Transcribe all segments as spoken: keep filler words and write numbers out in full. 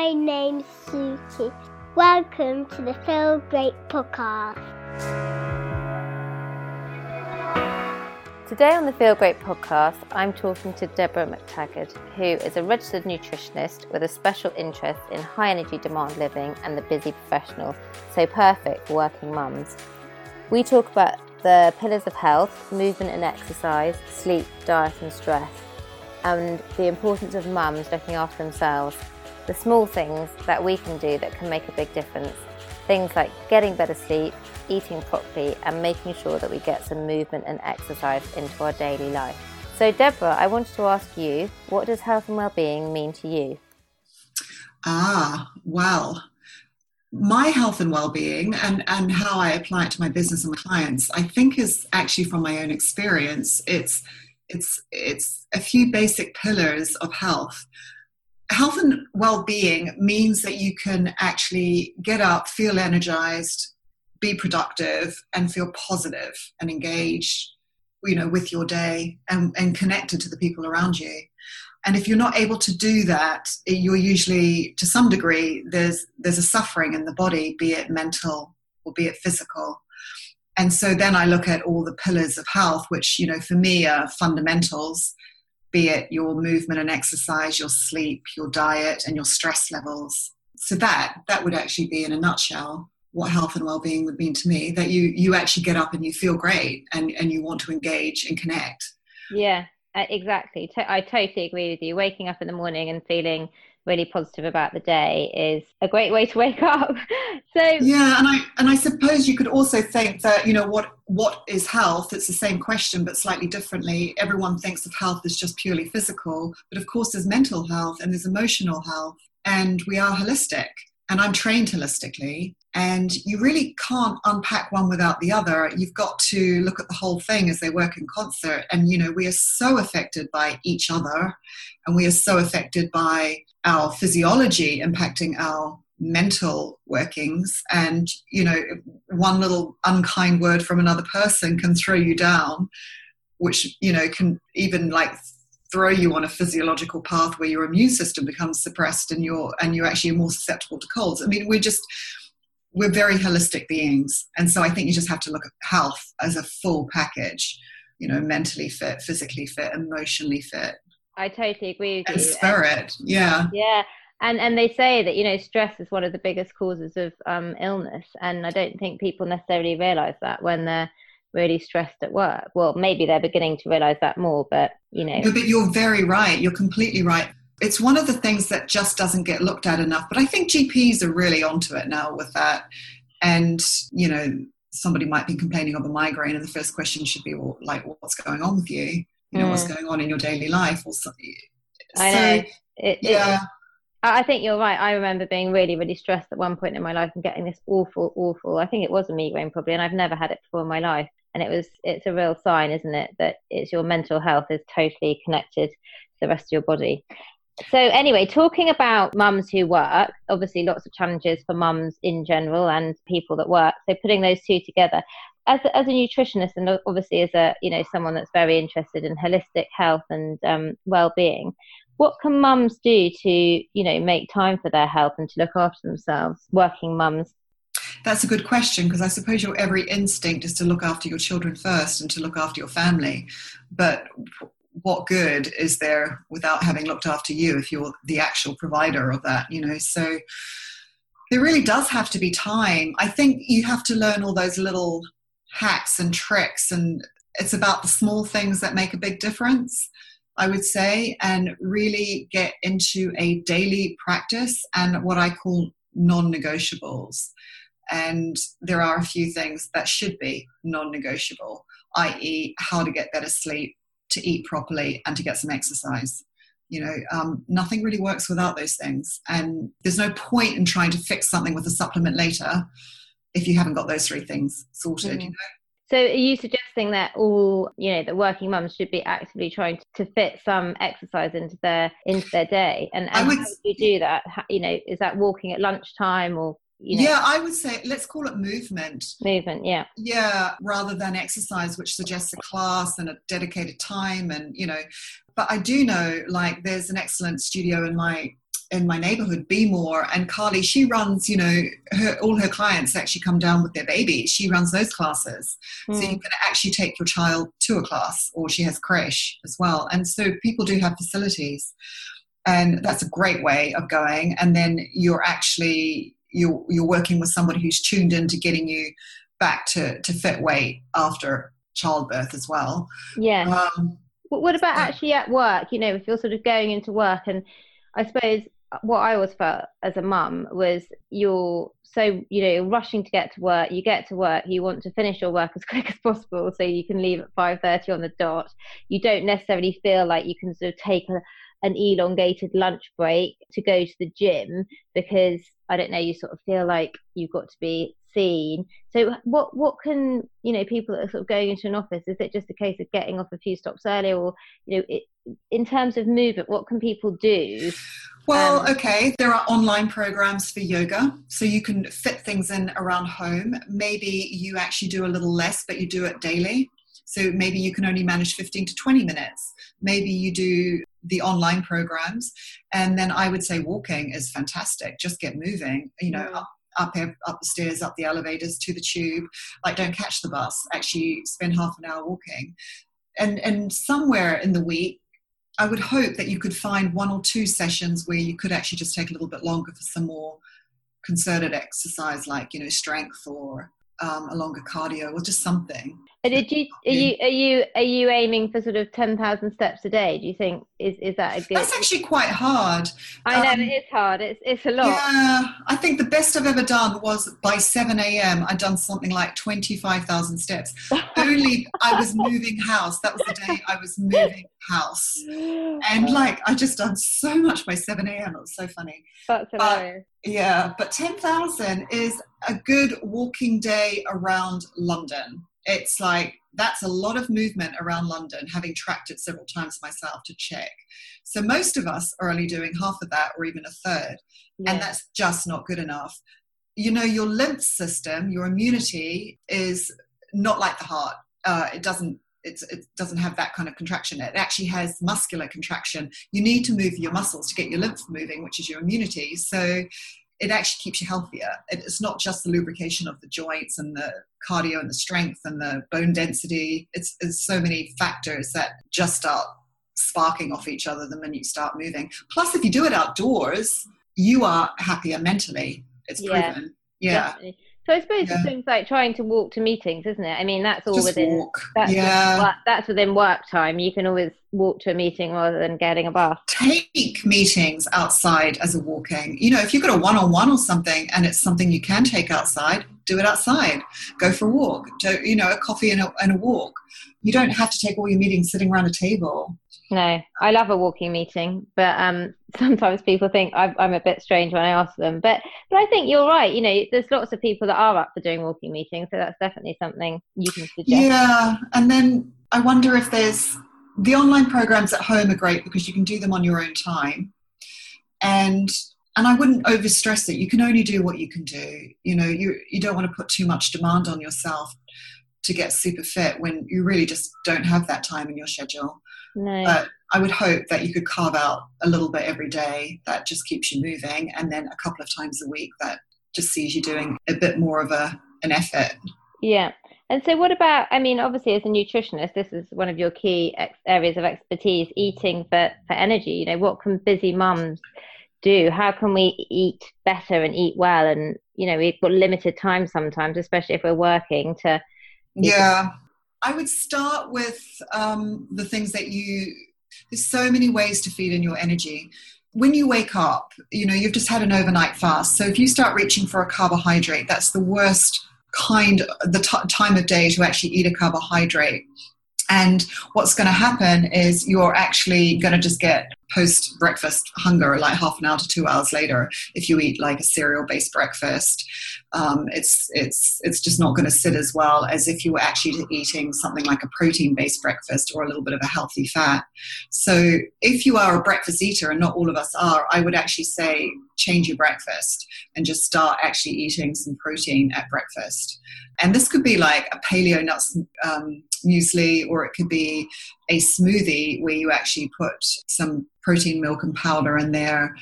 My name's Suki. Welcome to the Feel Great podcast. Today on the Feel Great podcast, I'm talking to Deborah McTaggart, who is a registered nutritionist with a special interest in high energy demand living and the busy professional, so perfect for working mums. We talk about the pillars of health, movement and exercise, sleep, diet and stress, and the importance of mums looking after themselves, the small things that we can do that can make a big difference. Things like getting better sleep, eating properly, and making sure that we get some movement and exercise into our daily life. So Deborah, I wanted to ask you, what does health and well-being mean to you? Ah, well, my health and well-being and, and how I apply it to my business and my clients, I think is actually from my own experience. It's, it's, it's a few basic pillars of health. Health and well-being means that you can actually get up, feel energized, be productive, and feel positive and engaged, you know, with your day and, and connected to the people around you. And if you're not able to do that, you're usually, to some degree, there's there's a suffering in the body, be it mental or be it physical. And so then I look at all the pillars of health, which, you know, for me are fundamentals, be it your movement and exercise, your sleep, your diet, and your stress levels. So that that would actually be, in a nutshell, what health and well-being would mean to me, that you you actually get up and you feel great and, and you want to engage and connect. Yeah, exactly. I totally agree with you. Waking up in the morning and feeling really positive about the day is a great way to wake up. So yeah, and I and I suppose you could also think that, you know, what what is health? It's the same question but slightly differently. Everyone thinks of health as just purely physical, but of course there's mental health and there's emotional health, and we are holistic. And I'm trained holistically, and you really can't unpack one without the other. You've got to look at the whole thing as they work in concert. And, you know, we are so affected by each other, and we are so affected by our physiology impacting our mental workings. And, you know, one little unkind word from another person can throw you down, which, you know, can even like throw you on a physiological path where your immune system becomes suppressed and you're and you're actually more susceptible to colds. I mean, we're just we're very holistic beings, and so I think you just have to look at health as a full package. You know, mentally fit, physically fit, emotionally fit. I totally agree with and you. Spirit, and, yeah, yeah. And and they say that, you know, stress is one of the biggest causes of um, illness, and I don't think people necessarily realise that when they're really stressed at work. Well, maybe they're beginning to realise that more, but, you know. No, but you're very right. You're completely right. It's one of the things that just doesn't get looked at enough. But I think G Ps are really onto it now with that. And, you know, somebody might be complaining of a migraine, and the first question should be, well, like, what's going on with you? You know, mm. what's going on in your daily life? Or something. I know. So, it, yeah. It, I think you're right. I remember being really, really stressed at one point in my life and getting this awful, awful, I think it was a migraine probably, and I've never had it before in my life. And it was, it's a real sign, isn't it, that it's your mental health is totally connected to the rest of your body. So anyway, talking about mums who work, obviously lots of challenges for mums in general and people that work. So putting those two together, as a, as a nutritionist and obviously as a, you know, someone that's very interested in holistic health and um, well-being, what can mums do to, you know, make time for their health and to look after themselves, working mums? That's a good question, because I suppose your every instinct is to look after your children first and to look after your family. But what good is there without having looked after you if you're the actual provider of that, you know? So there really does have to be time. I think you have to learn all those little hacks and tricks, and it's about the small things that make a big difference, I would say, and really get into a daily practice and what I call non-negotiables. And there are a few things that should be non-negotiable, that is how to get better sleep, to eat properly, and to get some exercise. You know, um, nothing really works without those things. And there's no point in trying to fix something with a supplement later if you haven't got those three things sorted, mm. you know. So are you suggesting that all, you know, that working mums should be actively trying to fit some exercise into their into their day? And, and would, how do you do that? How, you know, is that walking at lunchtime or You know? Yeah, I would say let's call it movement. Movement, yeah. Yeah, rather than exercise, which suggests a class and a dedicated time, and you know. But I do know, like, there's an excellent studio in my in my neighborhood, Be More, and Carly, she runs, you know, her, all her clients actually come down with their babies. She runs those classes. Mm. So you can actually take your child to a class, or she has creche as well. And so people do have facilities, and that's a great way of going. And then you're actually, you're, you're working with somebody who's tuned into getting you back to, to fit weight after childbirth as well. Yeah. Um, what about actually at work? You know, if you're sort of going into work, and I suppose what I always felt as a mum was you're so, you know, you're rushing to get to work. You get to work, you want to finish your work as quick as possible so you can leave at five thirty on the dot. You don't necessarily feel like you can sort of take a, an elongated lunch break to go to the gym, because I don't know, you sort of feel like you've got to be seen. So what what can, you know, people that are sort of going into an office, is it just a case of getting off a few stops earlier, or, you know, it, in terms of movement, what can people do? Well, um, okay, there are online programs for yoga, so you can fit things in around home. Maybe you actually do a little less, but you do it daily. So maybe you can only manage fifteen to twenty minutes. Maybe you do the online programs. And then I would say walking is fantastic. Just get moving, you know, up, up, up the stairs, up the elevators, to the tube. Like, don't catch the bus. Actually spend half an hour walking. And, and somewhere in the week, I would hope that you could find one or two sessions where you could actually just take a little bit longer for some more concerted exercise, like, you know, strength, or um, a longer cardio, or just something. Did you are you are you are you aiming for sort of ten thousand steps a day? Do you think is is that a good? That's actually quite hard. I know, um, it is hard. It's it's a lot. Yeah, I think the best I've ever done was by seven a.m. I'd done something like twenty-five thousand steps. Only I was moving house. That was the day I was moving house, and like I just done so much by seven a.m. It was so funny. That's hilarious. But, yeah, but ten thousand is a good walking day around London. It's like, that's a lot of movement around London, having tracked it several times myself to check. So most of us are only doing half of that, or even a third. Yeah. And that's just not good enough. You know, your lymph system, your immunity is not like the heart. Uh, it doesn't it's, it doesn't have that kind of contraction. It actually has muscular contraction. You need to move your muscles to get your lymph moving, which is your immunity. So it actually keeps you healthier. It's not just the lubrication of the joints and the cardio and the strength and the bone density. It's, it's so many factors that just start sparking off each other the minute you start moving. Plus, if you do it outdoors, you are happier mentally. It's yeah, proven. Yeah. Definitely. So I suppose yeah. it's things like trying to walk to meetings, isn't it? I mean, that's all Just within walk. That's, yeah. within, that's within work time. You can always walk to a meeting rather than getting a bus. Take meetings outside as a walking. You know, if you've got a one-on-one or something and it's something you can take outside, do it outside. Go for a walk. Do, you know, a coffee and a, and a walk. You don't have to take all your meetings sitting around a table. No, I love a walking meeting, but um, sometimes people think I'm, I'm a bit strange when I ask them. But but I think you're right. You know, there's lots of people that are up for doing walking meetings, so that's definitely something you can suggest. Yeah, and then I wonder if there's the online programs at home are great because you can do them on your own time, and and I wouldn't overstress it. You can only do what you can do. You know, you you don't want to put too much demand on yourself to get super fit when you really just don't have that time in your schedule. No. But I would hope that you could carve out a little bit every day that just keeps you moving, and then a couple of times a week that just sees you doing a bit more of a an effort. Yeah. And so what about, I mean, obviously as a nutritionist, this is one of your key ex- areas of expertise, eating for, for energy. You know, what can busy mums do? How can we eat better and eat well? And, you know, we've got limited time sometimes, especially if we're working to... Yeah. I would start with um, the things that you, there's so many ways to feed in your energy. When you wake up, you know, you've just had an overnight fast. So if you start reaching for a carbohydrate, that's the worst kind, the t- time of day to actually eat a carbohydrate. And what's going to happen is you're actually going to just get post-breakfast hunger, like half an hour to two hours later. If you eat like a cereal-based breakfast, um, it's it's it's just not going to sit as well as if you were actually eating something like a protein-based breakfast or a little bit of a healthy fat. So if you are a breakfast eater, and not all of us are, I would actually say change your breakfast and just start actually eating some protein at breakfast. And this could be like a paleo nuts um, muesli, or it could be a smoothie where you actually put some protein milk and powder in there,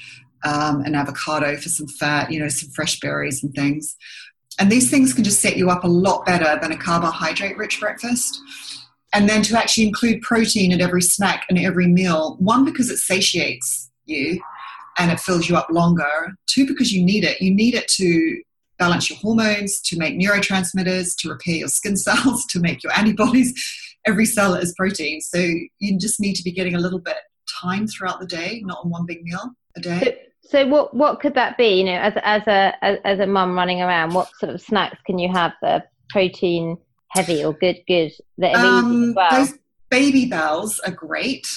um, an avocado for some fat, you know, some fresh berries and things. And these things can just set you up a lot better than a carbohydrate-rich breakfast. And then to actually include protein at every snack and every meal, one, because it satiates you and it fills you up longer. Two, because you need it. You need it to balance your hormones, to make neurotransmitters, to repair your skin cells, to make your antibodies. Every cell is protein. So you just need to be getting a little bit time throughout the day, not on one big meal a day. So, so what, what could that be? You know, as, as a as, as a mum running around, what sort of snacks can you have that are protein heavy or good, good that are um, easy as well? Those baby bells are great.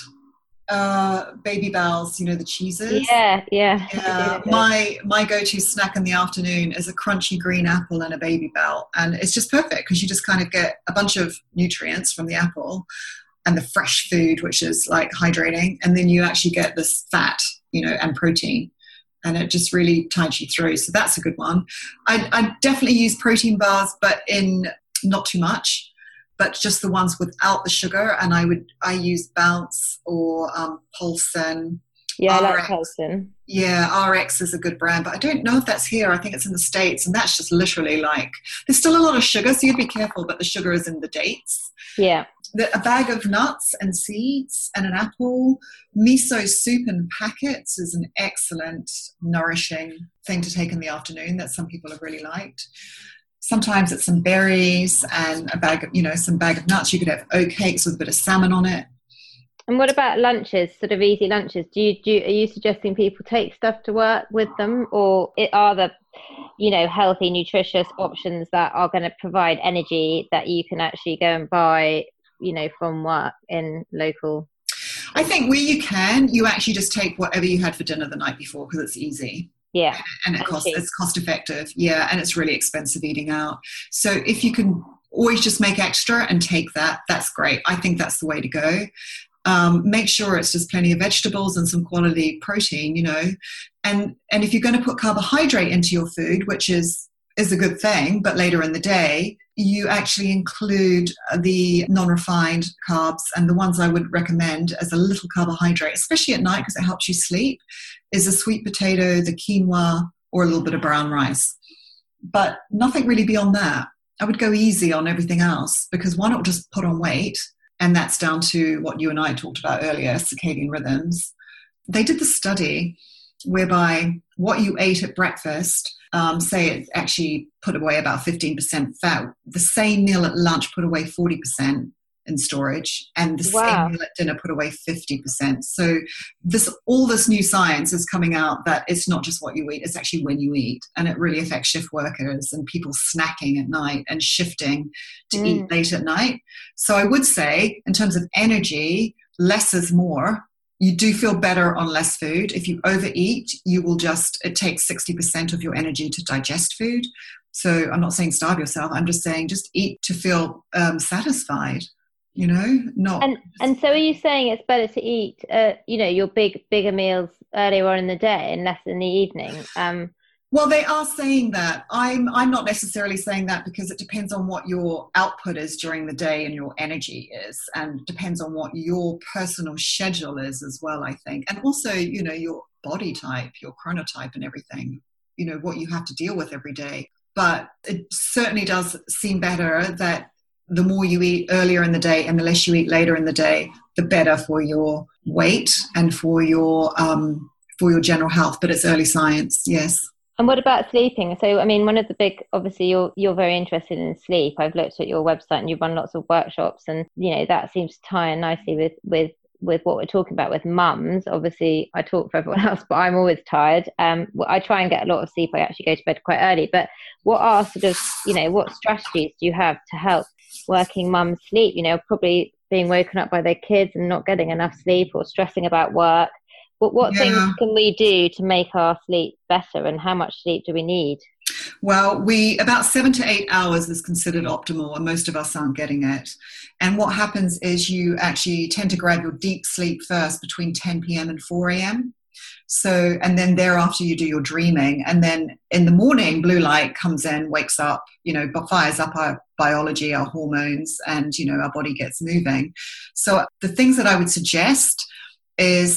Uh, baby bells, you know, the cheeses. Yeah, yeah. yeah. My my go-to snack in the afternoon is a crunchy green apple and a baby bell, and it's just perfect because you just kind of get a bunch of nutrients from the apple and the fresh food, which is like hydrating, and then you actually get this fat, you know, and protein, and it just really tides you through. So that's a good one. I I definitely use protein bars, but in not too much. But just the ones without the sugar, and I would I use Bounce or um, Paulson. Yeah, I R X. like Paulson. Yeah, R X is a good brand, but I don't know if that's here. I think it's in the States, and that's just literally like there's still a lot of sugar, so you'd be careful. But the sugar is in the dates. Yeah, The, a bag of nuts and seeds and an apple. Miso soup in packets is an excellent, nourishing thing to take in the afternoon that some people have really liked. Sometimes it's some berries and a bag of, you know, some bag of nuts. You could have oat cakes with a bit of salmon on it. And what about lunches, sort of easy lunches? Do you, do you, are you suggesting people take stuff to work with them, or it, are the, you know, healthy, nutritious options that are going to provide energy that you can actually go and buy, you know, from work in local? I think where you can, you actually just take whatever you had for dinner the night before because it's easy. Yeah. And it costs, it's cost effective. Yeah. And it's really expensive eating out. So if you can always just make extra and take that, that's great. I think that's the way to go. Um, make sure it's just plenty of vegetables and some quality protein, you know, and, and if you're going to put carbohydrate into your food, which is, is a good thing, but later in the day, you actually include the non-refined carbs, and the ones I would recommend as a little carbohydrate, especially at night because it helps you sleep, is a sweet potato, the quinoa, or a little bit of brown rice. But nothing really beyond that. I would go easy on everything else because why not just put on weight? And that's down to what you and I talked about earlier, circadian rhythms. They did the study whereby what you ate at breakfast, um, say it actually put away about fifteen percent fat. The same meal at lunch put away forty percent in storage, and the Wow. same meal at dinner put away fifty percent. So this, all this new science is coming out that it's not just what you eat, it's actually when you eat. And it really affects shift workers and people snacking at night and shifting to Mm. eat late at night. So I would say in terms of energy, less is more. You do feel better on less food. If you overeat, you will just, it takes sixty percent of your energy to digest food. So I'm not saying starve yourself. I'm just saying just eat to feel um, satisfied, you know, not. And and so are you saying it's better to eat, uh, you know, your big, bigger meals earlier on in the day and less in the evening? Um, Well, they are saying that. I'm I'm not necessarily saying that because it depends on what your output is during the day and your energy is, and depends on what your personal schedule is as well, I think. And also, you know, your body type, your chronotype and everything, you know, what you have to deal with every day. But it certainly does seem better that the more you eat earlier in the day and the less you eat later in the day, the better for your weight and for your um, for your general health. But it's early science, yes. And what about sleeping? So, I mean, one of the big, obviously, you're you're very interested in sleep. I've looked at your website and you run lots of workshops, and you know that seems to tie in nicely with with with what we're talking about with mums. Obviously, I talk for everyone else, but I'm always tired. Um, I try and get a lot of sleep. I actually go to bed quite early. But what are sort of, you know, what strategies do you have to help working mums sleep? You know, probably being woken up by their kids and not getting enough sleep, or stressing about work. But what Yeah. things can we do to make our sleep better, and how much sleep do we need? Well, we about seven to eight hours is considered optimal, and most of us aren't getting it. And what happens is you actually tend to grab your deep sleep first between ten p.m. and four a.m. So, and then thereafter you do your dreaming, and then in the morning, blue light comes in, wakes up, you know, fires up our biology, our hormones, and you know, our body gets moving. So, the things that I would suggest is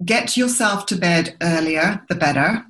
get yourself to bed earlier, the better.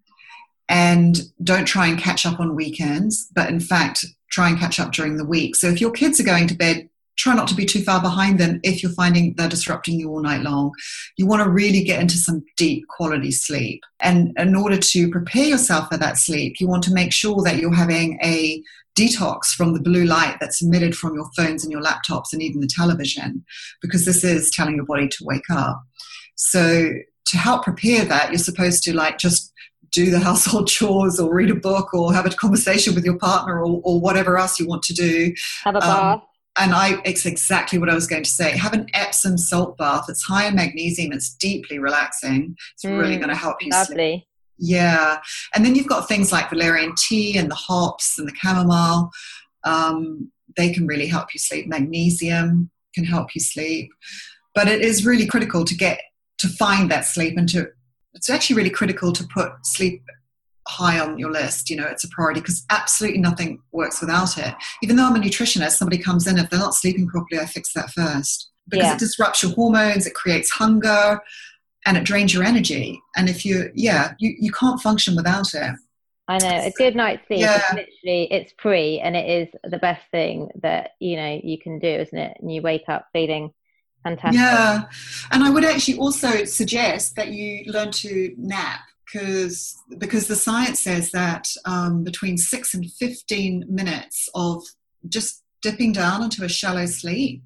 And don't try and catch up on weekends, but in fact, try and catch up during the week. So if your kids are going to bed, try not to be too far behind them if you're finding they're disrupting you all night long. You want to really get into some deep quality sleep. And in order to prepare yourself for that sleep, you want to make sure that you're having a detox from the blue light that's emitted from your phones and your laptops and even the television, because this is telling your body to wake up. So to help prepare that, you're supposed to like just do the household chores or read a book or have a conversation with your partner or, or whatever else you want to do. Have a bath. Um, and I, it's exactly what I was going to say. Have an Epsom salt bath. It's high in magnesium. It's deeply relaxing. It's mm, really going to help you lovely. sleep. Yeah. And then you've got things like valerian tea and the hops and the chamomile. Um, they can really help you sleep. Magnesium can help you sleep. But it is really critical to get, to find that sleep and to, it's actually really critical to put sleep high on your list. You know, it's a priority because absolutely nothing works without it. Even though I'm a nutritionist, somebody comes in, if they're not sleeping properly, I fix that first because yeah. it disrupts your hormones, it creates hunger, and it drains your energy. And if you, yeah, you, you can't function without it. I know. A good night's sleep yeah. is literally, it's free and it is the best thing that, you know, you can do, isn't it? And you wake up feeling fantastic. Yeah. And I would actually also suggest that you learn to nap because because the science says that um, between six and fifteen minutes of just dipping down into a shallow sleep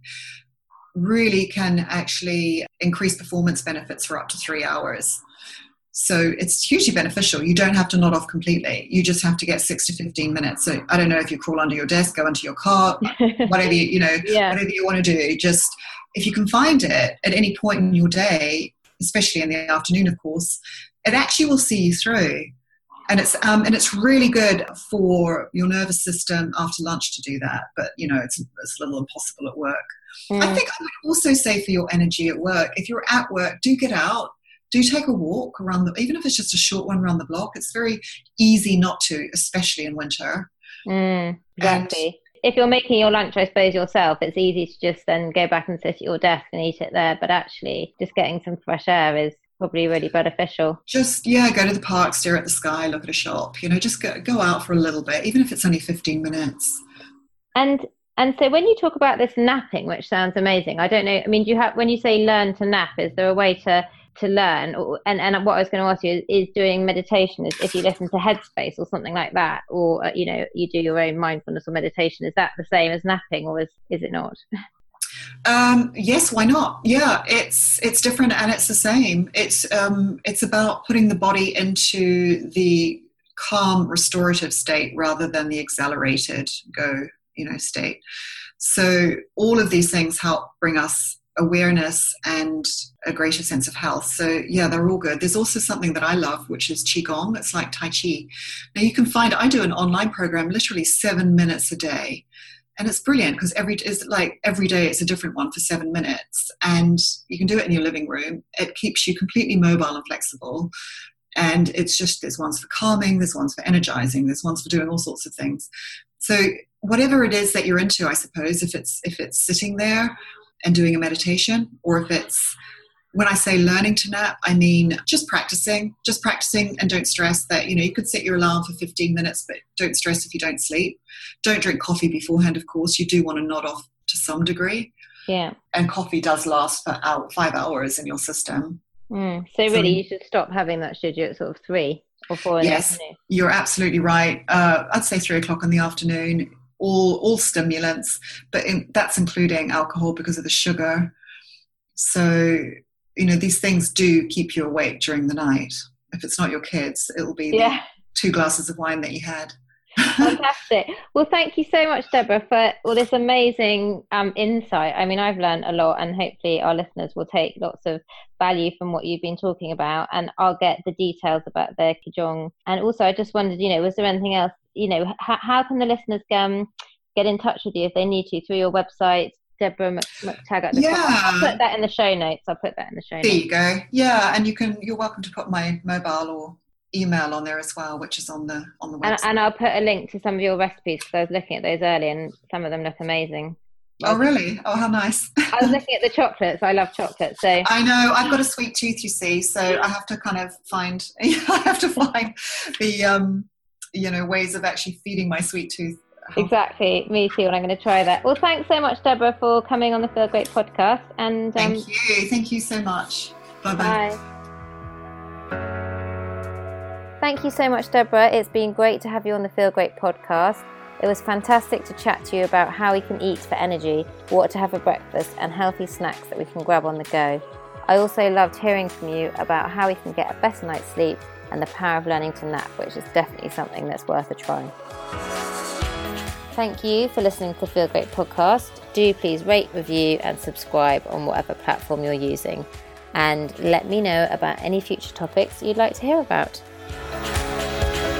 really can actually increase performance benefits for up to three hours. So it's hugely beneficial. You don't have to nod off completely. You just have to get six to fifteen minutes. So I don't know if you crawl under your desk, go into your car, whatever you, you know, yeah. whatever you want to do. Just if you can find it at any point in your day, especially in the afternoon, of course, it actually will see you through. And it's um, and it's really good for your nervous system after lunch to do that. But, you know, it's, it's a little impossible at work. Mm. I think I would also say for your energy at work, if you're at work, do get out. Do take a walk around the, even if it's just a short one around the block. It's very easy not to, especially in winter. Mm, exactly. And if you're making your lunch, I suppose, yourself, it's easy to just then go back and sit at your desk and eat it there. But actually, just getting some fresh air is probably really beneficial. Just, yeah, go to the park, stare at the sky, look at a shop. You know, just go, go out for a little bit, even if it's only fifteen minutes. And And so when you talk about this napping, which sounds amazing, I don't know, I mean, do you have, when you say learn to nap, is there a way to to learn? And and what I was going to ask you is, is doing meditation, is if you listen to Headspace or something like that, or, uh, you know, you do your own mindfulness or meditation, is that the same as napping, or is, is it not? Um, yes, why not? Yeah, it's it's different and it's the same. It's um, it's about putting the body into the calm, restorative state rather than the accelerated go, you know, state. So all of these things help bring us awareness and a greater sense of health. So yeah, they're all good. There's also something that I love, which is Qigong. It's like Tai Chi. Now you can find, I do an online program, literally seven minutes a day. And it's brilliant because every is like every day it's a different one for seven minutes. And you can do it in your living room. It keeps you completely mobile and flexible. And it's just, there's ones for calming, there's ones for energizing, there's ones for doing all sorts of things. So whatever it is that you're into, I suppose, if it's if it's sitting there and doing a meditation, or if it's, when I say learning to nap, I mean just practicing, just practicing and don't stress that, you know, you could set your alarm for fifteen minutes, but don't stress if you don't sleep. Don't drink coffee beforehand, of course. You do want to nod off to some degree. Yeah. And coffee does last for hour, five hours in your system. Mm. So really, so, you should stop having that, should you, at sort of three or four in yes, the afternoon? You're absolutely right. Uh, I'd say three o'clock in the afternoon. All all stimulants, but in, that's including alcohol because of the sugar. So, you know, these things do keep you awake during the night. If it's not your kids, it'll be yeah. the two glasses of wine that you had. Fantastic. Well, thank you so much, Deborah, for all this amazing um, insight. I mean, I've learned a lot, and hopefully our listeners will take lots of value from what you've been talking about, and I'll get the details about the Qigong. And also, I just wondered, you know, was there anything else, you know, h- how can the listeners um, get in touch with you if they need to, through your website, Deborah McTaggart? Yeah. I'll put that in the show notes. I'll put that in the show notes. There you go. Yeah, and you can, you're welcome to put my mobile or email on there as well, which is on the on the website. And, and I'll put a link to some of your recipes, because I was looking at those earlier and some of them look amazing. Oh, really? Oh, how nice. I was looking at the chocolates. I love chocolate. So I know I've got a sweet tooth, you see, so I have to kind of find, I have to find the, um, you know, ways of actually feeding my sweet tooth. Exactly. Me too. And I'm going to try that. Well, thanks so much, Deborah, for coming on the Feel Great podcast. And um, Thank you. Thank you so much. Bye-bye. Bye. Thank you so much, Deborah. It's been great to have you on the Feel Great podcast. It was fantastic to chat to you about how we can eat for energy, what to have for breakfast, and healthy snacks that we can grab on the go. I also loved hearing from you about how we can get a better night's sleep and the power of learning to nap, which is definitely something that's worth a try. Thank you for listening to the Feel Great podcast. Do please rate, review, and subscribe on whatever platform you're using. And let me know about any future topics you'd like to hear about.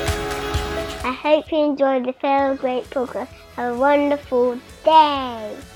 I hope you enjoyed the Feel Great podcast. Have a wonderful day.